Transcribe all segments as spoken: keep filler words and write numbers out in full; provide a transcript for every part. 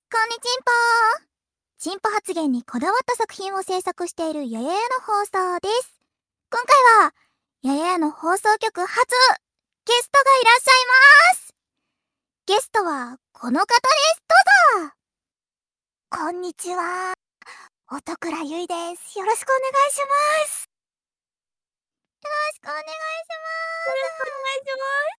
こんにちんぽー。チンポ発言にこだわった作品を制作しているやややの放送です。今回は、やややの放送局初、ゲストがいらっしゃいます。ゲストは、この方です。どうぞ。こんにちは。音倉ゆいです。よろしくお願いします。よろしくお願いします。 よろしくお願いし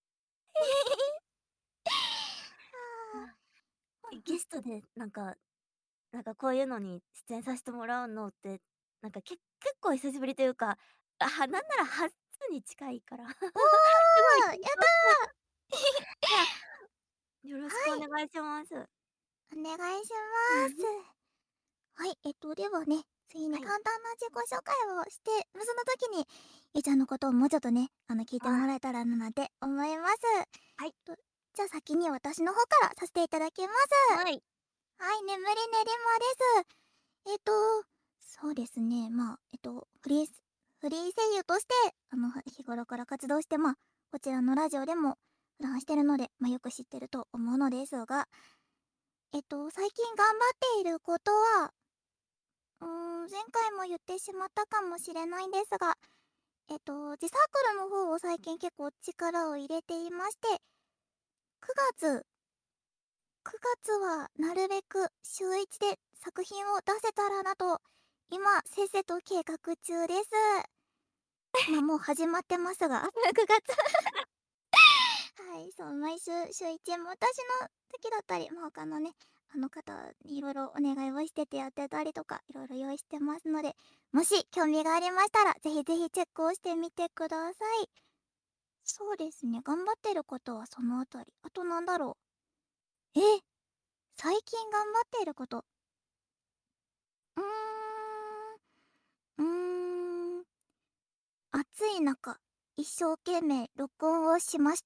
ます。ゲストで、なんか、なんかこういうのに出演させてもらうのって、なんかけ結構久しぶりというか、あ、なんなら初に近いから。すごいおー、や緊張ったしていや、よろしくおはい。 願いします。 お願いします。はい、えっと、ではね、次にはい。 簡単な自己紹介をして、その時に、ゆいちゃんのことをもうちょっとね、あの、聞いてもあ、 らえたらななんて思います。 はい。 と、じゃあ先に私の方からさせていただきます。 はい。 はい、眠りねりまです。えっと、そうですね、まあ、えっと、フリース、フリー声優として、あの、日頃から活動して、まあ、こちらのラジオでも普段してるので、まあ、よく知ってると思うのですが、えっと、最近頑張っていることは、うーん、前回も言ってしまったかもしれないんですが、えっと、自サークルの方を最近結構力を入れていまして、くがつ、くがつはなるべく週いちで作品を出せたらなと、今、せっせと計画中です。まあもう始まってますが、くがつ。はい、そう、毎週週いちも私の時だったり、まあ他のね、あの方にいろいろお願いをしててやってたりとか、いろいろ用意してますので、もし興味がありましたら、ぜひぜひチェックをしてみてください。そうですね、頑張ってることはそのあたり。あとなんだろう。え、最近頑張っていること。うーん、うーん、暑い中、一生懸命録音をしました。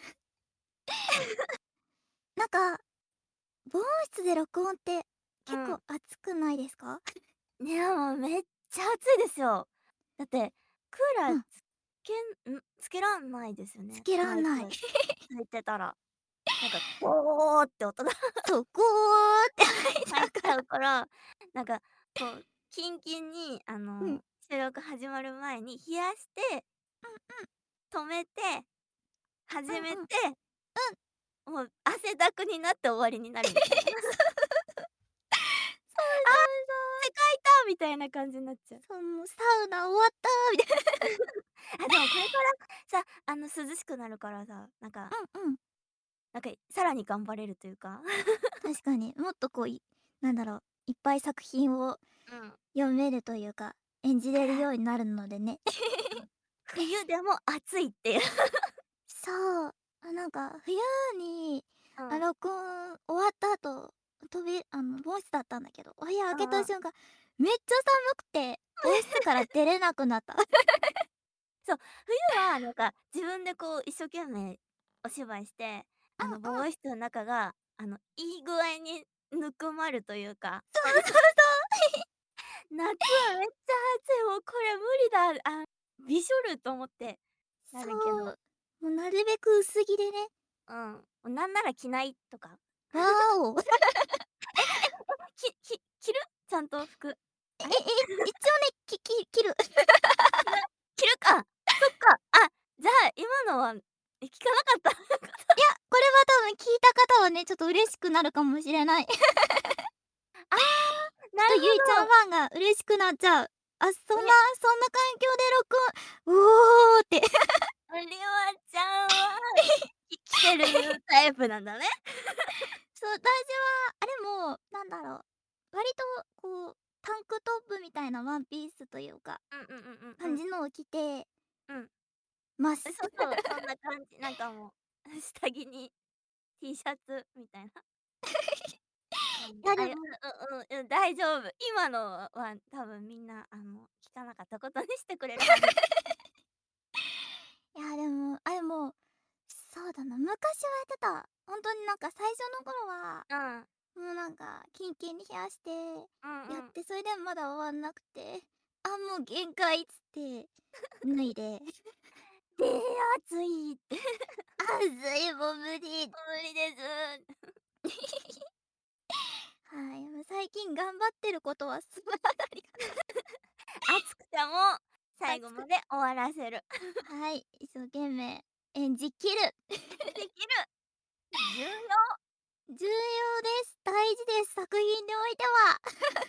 なんか、防音室で録音って結構うん。 暑くないですか？ いや、もうめっちゃ暑いですよ。だって、クーラーうん、 つけんん、つけらんないですよね。 つけらんない。 マイクついてたら。なんか、ゴーって音がそう、ゴーって入っち入っちゃゃうから。 うから、なんか、こう、キンキンに、あうん、うん、 の、収録始まる前に冷やして、止めて、始めうん、うん、うん。 て、もう汗だくになって終わりになるみたいな。 そうあ、 そうそう。 汗かいたみたいな感じになっちゃう。 そう、もうサウナ終わったみたいな。 あ、でもこれからさ、あの、涼しくなるからさ、なんかうんうん。 なんか、さらに頑張れるというか。 確かに、もっとこう、いなんだろう、いっぱい作品をうん。 読めるというか、演じれるようになるのでね。 うん。冬でも暑いっていう。 そう。あ、なんか冬に、あ、 うん。 録音終わった後、とびあの、防音室だったんだけど、お部屋開けうんうん。 た瞬間、めっちゃ寒くて、温室から出れなくなった。 そう、冬はなんか、自分でこう一生懸命お芝居して、あの、防うんうん。 音室の中が、あの、いい具合にぬくまるというか。 そうそうそう。 夏はめっちゃ暑い、もうこれ無理だ、あ、びしょると思ってなるけど。 そう。もうなるべく薄着でね。 うん。なんなら着ないとか。 わお。 え、え、え、きき着る？ちゃんと服。 え、え、 あれ？ 一応ね、きき切る。 着る着るか。そっか。あ、じゃあ、今のは、え、聞かなかった。 いや、これは多分聞いた方はね、ちょっと嬉しくなるかもしれない。 ああ、 ちょっとなるゆいちゃんほど。 ファンが嬉しくなっちゃう。あ、そんなね、 そんな環境で録音、おおって。 りわちゃんは、き着てるタイプなんだね。 そう、私は、あれも、なんだろう、割とこう、タンクトップみたいなワンピースというか、 うんうんうんうんうん。 感じのを着てうん。え、 ます。 そうそう、そんな感じ。なんかもう、下着に T シャツみたいな感じ。あ、いや、 いやでも、 うんうんうん、大丈夫。今のは多分みんな、あの、聞かなかったことにしてくれるはず。 いやでも、あ、でも、そうだな、昔はやってた。ほんとになんか最初の頃は、 うん。 もうなんかキンキンに冷やしてうんうん。 やって、それでもまだ終わんなくて、あ、もう限界っつって脱いで、 で、暑いって。 あずいもう無理。 無理です。 最近頑張ってることはすありがとう。 熱くても最後まで終わらせる。 はい、一生懸命演じきる。 できる。重要。 重要です。大事です。作品においては。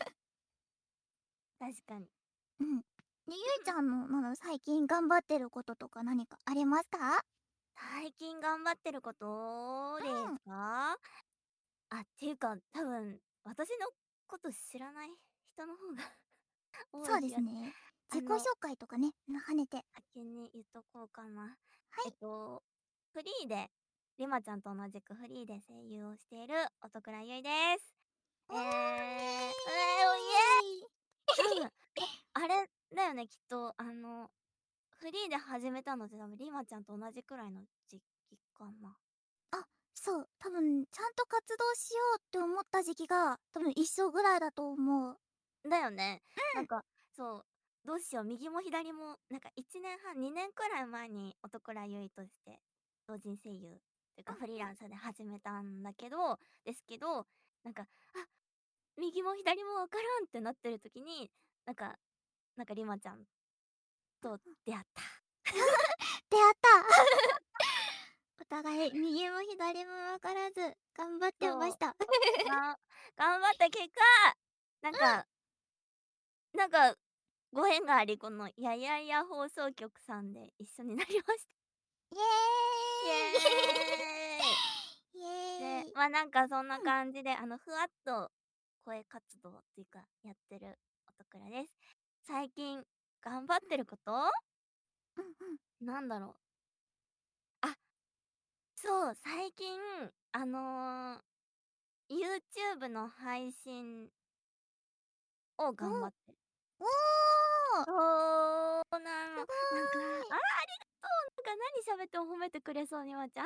確かに。 うん。ね、ゆいちゃんのなんだろう、最近頑張ってることとか何かありますか？ 最近頑張ってることでうん。 すか？あ、っていうか、多分私のこと知らない人の方が多そうい気が。 ですね。自己紹あの介とかね、な兼ねて。 先に言っとこうかな。えっはい。 と、フリーで、りまちゃんと同じくフリーで声優をしている音倉ゆいです。 おえー、 ー、 えイエーイ。 ー、おいえ多分、え、あれだよね、きっと、あの、フリーで始めたのって多分りまちゃんと同じくらいの時期かな。 あ、そう、多分ちゃんと活動しようって思った時期が多分一緒ぐらいだと思う。 だよね。 うん。 なんか、そう、どうしよう、右も左も、なんかいちねんはん、にねんくらい前に音倉ゆいとして同人声優っていうかフリーランスで始めたんだけどですけど、なんか、あ、右も左もわからんってなってる時に、なんかなんかりまちゃんと出会った。 出会った。お互い右も左も分からず頑張ってまそう、 した。 が頑張った結果、なんうん。 かなんか、ご縁があり、このややや放送局さんで一緒になりました。 イイエエーイ。 ーイ。イで、 エーイ。 ま、なんかそんなうん。 感じで、あの、ふわっと声活動っていうか、やってる音倉です。最近頑張ってること？ うんうん。 なんだろう。あ、そう、最近、あの、YouTube の配信をおお。 頑張ってる。 おお。 そうなすの。 ごなんか、ああ、ありがとーい。 う。なんか何喋っても褒めてくれそう、にまちゃん。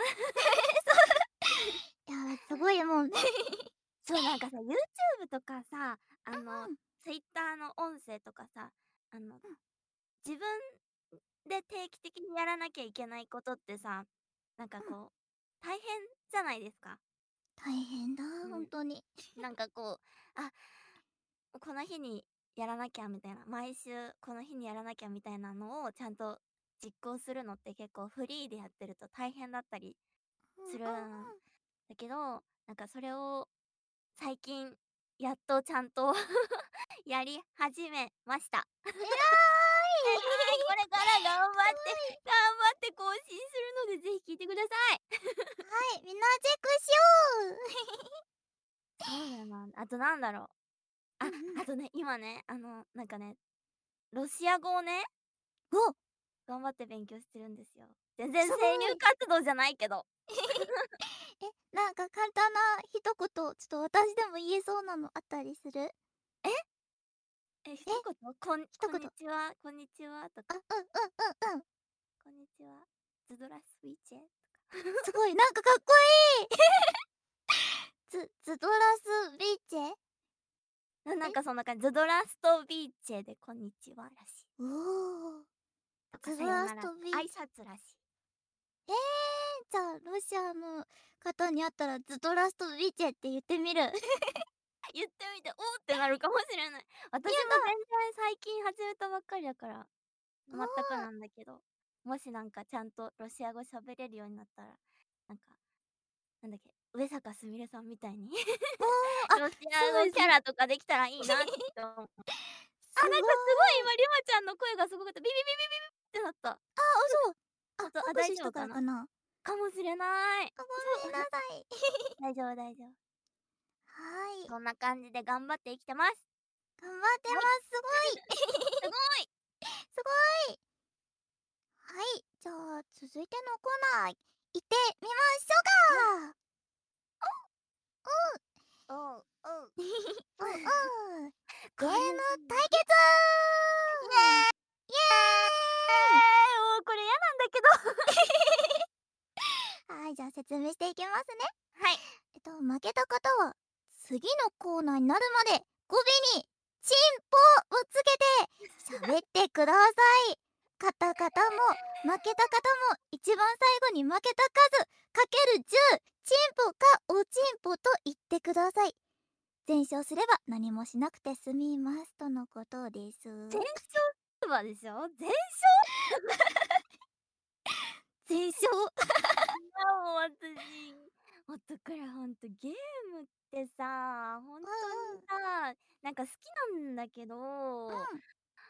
そう。いや、すごいもん。 そう、なんかさ、YouTube とかさ、あの、 うんうん。 Twitter の音声とかさ、あの、 うん。 自分で定期的にやらなきゃいけないことってさ、なんかうん。 こう、大変じゃないですか。 大変だ、 うん。 ほんとに。 なんかこう、あ、この日にやらなきゃみたいな、毎週この日にやらなきゃみたいなのをちゃんと実行するのって結構フリーでやってると大変だったりうんうんするんうん。 だけど、なんかそれを最近やっとちゃんとやり始めました。 偉えらい、こい。 れから頑張ってすごい。 頑張って更新するので、ぜひ聞いてください。 はい、みんなチェックしよう。 そうだな。あとなんだろう。あ、 うんうん。 あとね、今ね、あの、なんかね、ロシア語をね、 お、 頑張って勉強してるんですよ。全然すご声優い。 活動じゃないけど。 え、なんか簡単な一言、ちょっと私でも言えそうなのあったりする？ え？え、 え、 一言こんこん一言。 にちはこんにちはとあ、 か、 うんうんうんうん。 こんにちは、ズドラスウィチェとか。 すごい、なんかかっこいい。ズズドラスビーチェ？ ななえ？ んかそんな感じ。ズドラストビーチェでこんにちはらしい。 おお。 とか、 ズドラスさよなら、挨トビーチ拶らしい。 ええ、じゃあ、ロシアの方に会ったらズドラストビーチェって言ってみる。 言ってみて、おおってなるかもしれない。私もや全然最近始めたばっかりだから、 だ。お全くお。 なんだけど、もしなんかちゃんとロシア語喋れるようになったら、なんか、なんだっけ、上坂すみれさんみたいにおお、あ、 ロシすごいすごい。 ア語キャラとかできたらいいなって思う。あ、 すごなんかすごいい。 今りまちゃんの声がすごかった。ビビビビビビってなった。 あ、あ、そう。あ、 ほんと、あ、 拍手した大丈夫かな？ からかな。 かもしれない。 あ、ごそう。 めんなさい。 大丈夫大丈夫。 はい。 そんな感じで頑張って生きてます。 頑張ってまはい。 す。すごい。 すごい。 すごい。はい、じゃあ続いてのコーナー行ってみましうん。 ょうか。 おう、おう。 うんうん。ゲームこれ対決。 イエーイ！ イエーイ。 もうこれ嫌なんだけど。 はい、じゃあ説明していきますね。 はい。 えっと、負けた方は次のコーナーになるまで語尾にチンポをつけて喋ってください。勝った方も負けた方も一番最後に負けた数かけるじゅう、チンポかおチンポと言ってください。 全勝すれば何もしなくて済みますとのことです。 全勝すればでしょ？全勝？ 全勝。 いや、もう私、もうだからほんとゲームってさ、ほんうとにんうん。 さ、なんか好きなんだけどうん。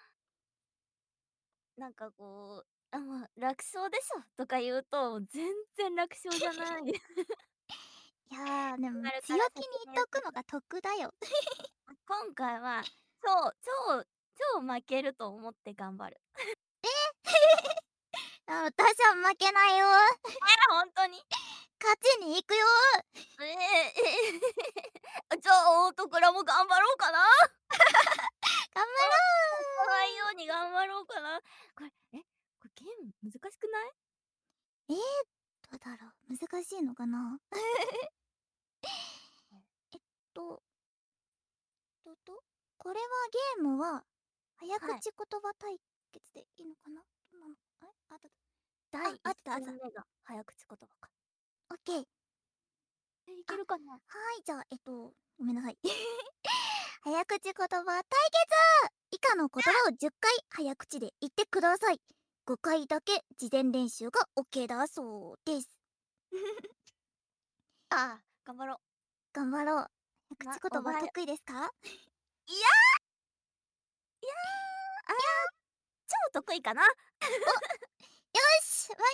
なんかこう、あ、ま、楽勝でしょとか言うと、全然楽勝じゃない。 いや、でも始まるか強ら先気に言っに言っとく。 とくのが得だよ。 あ、今回は、超超超負けると思って頑張る。 え？あ、私は負けないよ。 え、ほんとに？ 勝ちに行くよ。 ええ、え、あ、じゃあ、おとくらも頑張ろうかな。 頑張あ、負ろう。 かないように頑張ろうかな。これ、え、これゲーム難しくない？ ええ、どうだろう、難しいのかな？ はい。 えっととと、これはゲームは早口はい。 言葉対決でいいのかな？どうなの？あれ？あったああ、 だいいっあったあった。 戦目が早口言葉か。 オッケー。 え、いあ、 けるかな？ はい、じゃあ、えっと、ごめんなさい。早口言葉対決！以下の言葉をじゅっかい早口で言ってください。ごかいだけ事前練習がオッケーだそうです。 ああ、頑張ろう。 頑張ろう。早な、 口言葉おばや得意ですか？ いや！いや、ああ、 いや。 超得意かな。 お、よし、負けない。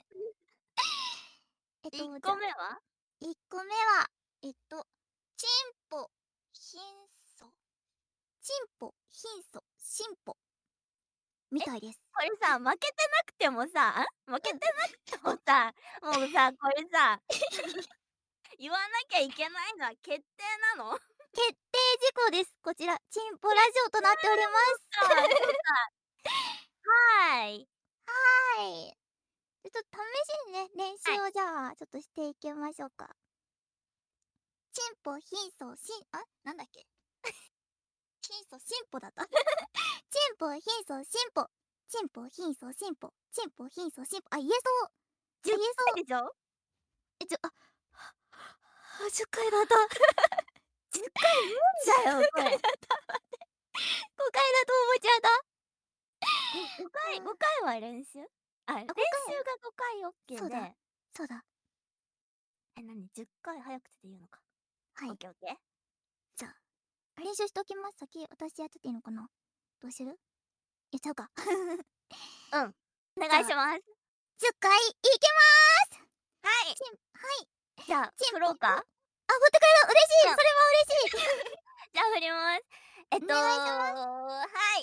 えっいっと、じゃあ、 こめは？ いっこめは、えっと、ちんぽ、ひんそ。ちんぽ、ひんそ、しんぽ。みえ、 たいです。 これさ、負けてなくてもさん？負けうん。 てなくてもさ、もうさ、これさ、言わなきゃいけないのは決定なの？ 決定事項です。こちら、チンポラジオとなっております。 ああ、そうか、そうか。はい。 はい。ちょっと試しにね、練習はい。 をじゃあ、ちょっとしていきましょうか。ちんぽ、ひんそ、しんあ、なんだっけ？ひんそ、しんぽだった。ちんぽ、ひんそ、しんぽ。ちんぽ、ひんそ、しんぽ。ちんぽ、ひんそ、しんぽ。あ、言えそう。あ、 10 言えそう。 回でしょ？ え、ちょ、あ、は、じゅっかいだった。 じゅっかい無理だよ、こ 10回だれ。 った。待って。ごかいだと思っちゃった。 ごごかいごああ。 かいは練習？あ、練あ、ごかい？ 習がごかいオッケそうだ、 ーでそうだ。 え、なに？じゅっかい早口で言うのか。 はい。 オッケーオッケー。 じゃあ、練習しときます。先、私やってていいのかな？どうする？やっちゃうか。 うん、おじゃあ、 願いします。 じゅっかいいきまーす！ はい。 ちんはい。 じゃあ、 ちんぽん？あ、 振ろうか？ 振ってくれる！嬉しい！ うん。 それは嬉しい！ じゃあ振ります。えっと、 お願いします。 はい。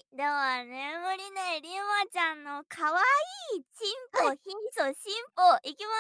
ではね、むりね、りまちゃんの可愛いちんぽ、 はい。 ひんそ、しんぽ、いきます。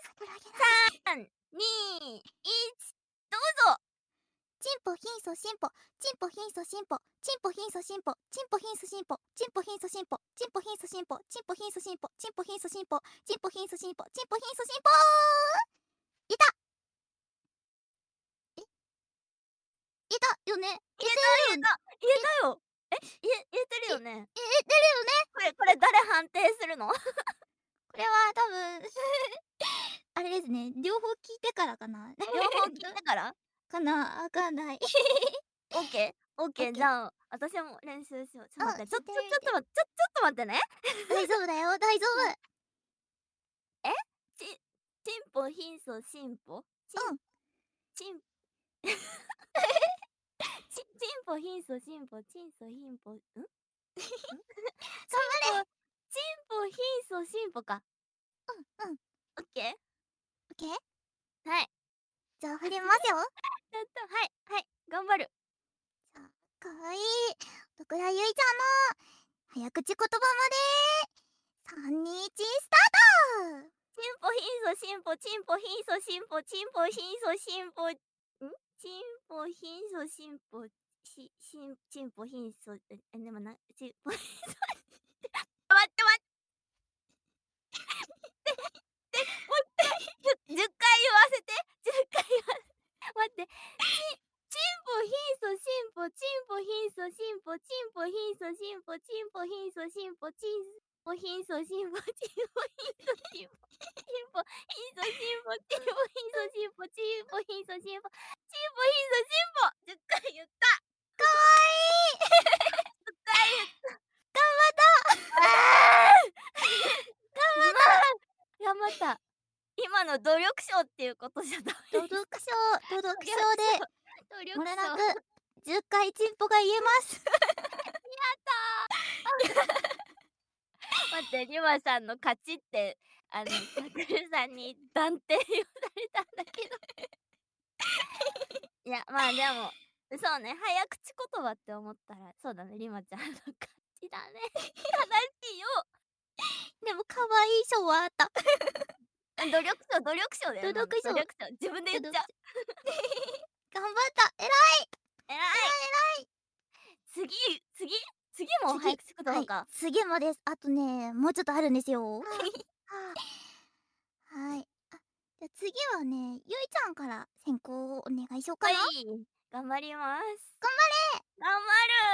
桜木ない。 さん、に、いち、どうぞ！ ちんぽ、ひんそ、しんぽ。ちんぽ、ひんそ、しんぽ。ちんぽ、ひんそ、しんぽ。ちんぽ、ひんそ、しんぽ。ちんぽ、ひんそ、しんぽ。ちんぽ、ひんそ、しんぽ。ちんぽ、ひんそ、しんぽ。ちんぽ、ひんそ、しんぽ。ちんぽ、ひんそ、しんぽ。ちんぽ、ひんそ、しんぽ！いた！え？いたよね？ 言えいてるよね？ た言えいた言えたよ。え、言え言えてるいよね？ 言えてるよね？ これこれ誰判定するの？ これは多分あれですね、両方聞いてからかな。 両方聞いてから？ かな、わかんない。 オッケー、オッケー、 オッケー。 じゃあ、私も練習しよう。ちょうん、 待って、ちょちょしてみて。 ちょっとまちょちょっと待ってね。 大丈夫だよ、大丈うん。 夫。 え？ちちんぽ、ひんそ、しんぽ？ちんうん。 ちんちちんぽ、ひんそ、しんぽ、ちんそ、ひんぽ、ん？ん？ちんぽ頑張れ！ ちんぽ、ひんそ、しんぽか。 うんうん。 オッケー？ オッケー？ はい。 じゃあ振りますよ。 やった、はい、はい、頑張る。 じゃあ、かわいい、徳田ゆいちゃんの早口言葉まで、さんにいちスタート！ ちんぽ、ひんそ、しんぽ、ちんぽ、ひんそ、しんぽ、ちんぽ、ひんそ、しんぽ、ん？ちんぽ、ひんそ、しんぽ、ししんちんぽ、ひんそ、え、え、でもな、ちんぽ、ひんそ待ってまで、もういっかい、じゅじゅっかい言わせて。じゅっかい言わ待って。ちちんぽ、ひんそ、しんぽ、ちんぽ、ひんそ、しんぽ、ちんぽ、ひんそ、しんぽ、ちんぽ、ひんそ、しんぽ、ちんおひんそしんぽちんぽひんそしんぽしんぽひんそしんぽちんぽひんそしんぽちんぽひんそしんぽちんぽひんそしんぽちんぽじゅっかい言った。 かわいいじゅっかい言った。 頑張ったああ頑張った頑張った。今の努力賞っていうことじゃダメです。 努力賞、努力賞で、 努力賞。 もれなくじゅっかいチンポが言えます。 やったー待って、リマさんの勝ちって、あの、さくるさんに断定言われたんだけど。いや、まあでも、そうね、早口言葉って思ったら、そうだね、リマちゃんの勝ちだね。悲しいよ。 でも可愛い賞はあった。 努力賞、努力賞だよ。 努力賞努力賞。自分で言っちゃう。 頑張った。偉いえらい。 偉い次、次次も早口言葉か。 はい、次もです。あとね、もうちょっとあるんですよ。 ははい。あ、じゃあ次はね、ゆいちゃんから先行お願いしようかはな。 い。頑張ります。 頑張れ頑張る